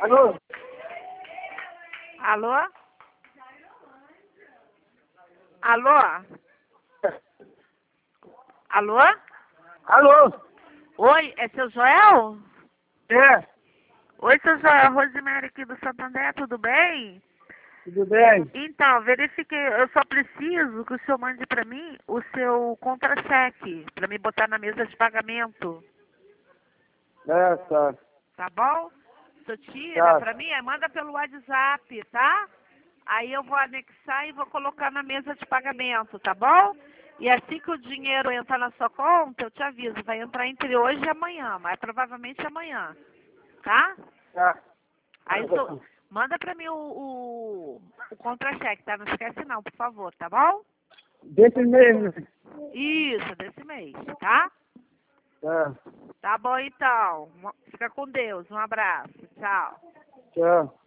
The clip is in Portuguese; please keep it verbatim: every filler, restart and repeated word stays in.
Alô? Alô? Alô? Alô? Alô? Oi, é seu Joel? É, Oi, seu Joel, Rosemary aqui do Santander, tudo bem? tudo bem? Então, verifiquei, eu só preciso que o senhor mande para mim o seu contra-cheque, para me botar na mesa de pagamento, É, tá. tá bom? O senhor tira Tá. para mim, aí manda pelo WhatsApp, tá? Aí eu vou anexar e vou colocar na mesa de pagamento, tá bom? E assim que o dinheiro entrar na sua conta, eu te aviso, vai entrar entre hoje e amanhã, mas provavelmente amanhã, tá? Tá. Aí só, manda pra mim o, o, o contra-cheque, tá? Não esquece não, por favor, tá bom? Desse mesmo. Isso, desse mês, tá? Tá. Tá bom então. Fica com Deus. Um abraço. Tchau. Tchau.